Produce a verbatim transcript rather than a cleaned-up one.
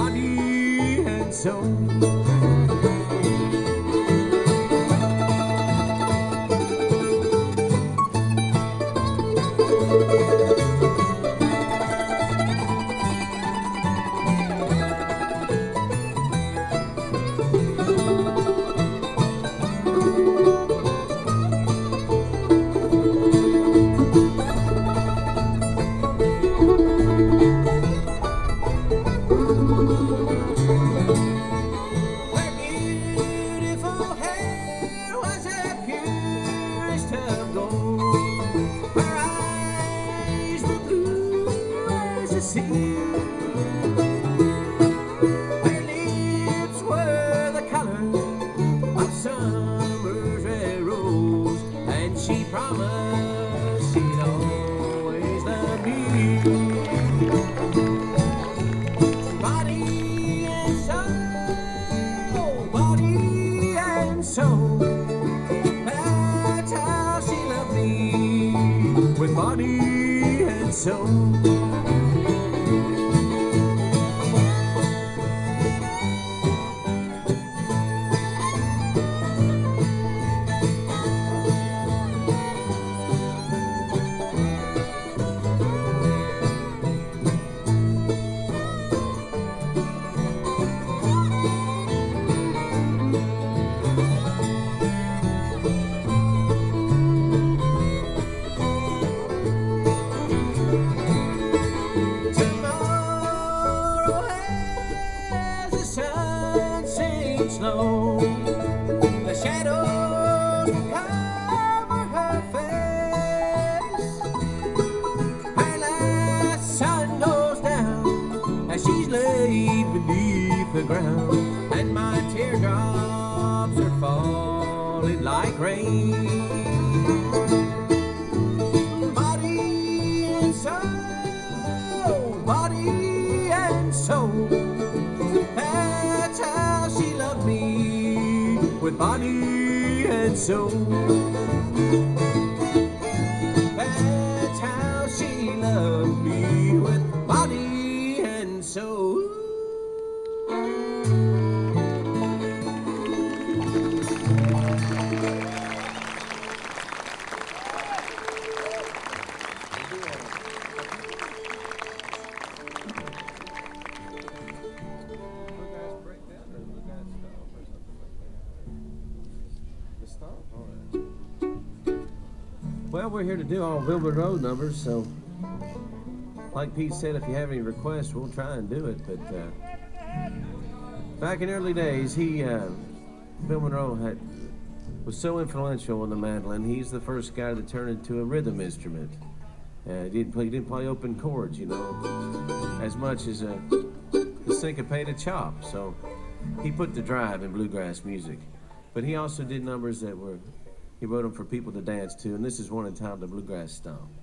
body and soul. Sea. Her lips were the color of summer's red rose, and she promised she'd always love me. Body and soul, body and soul, that's how she loved me, with body and soul. Slow. The shadows cover her face. Her last sun goes down as she's laid beneath the ground, and my teardrops are falling like rain. Body and soul, body and soul, that's how she loved me, with body and soul. That's how she loved me, with body and soul. Well, we're here to do all Wilbur Road numbers, so like Pete said, if you have any requests, we'll try and do it. But uh, back in early days, he, uh, Bill Monroe, had, was so influential on the mandolin. He's the first guy that turned it into a rhythm instrument. Uh, he didn't play, he didn't play open chords, you know, as much as a, a syncopated chop. So he put the drive in bluegrass music. But he also did numbers that were, he wrote them for people to dance to, and this is one entitled The Bluegrass Stomp.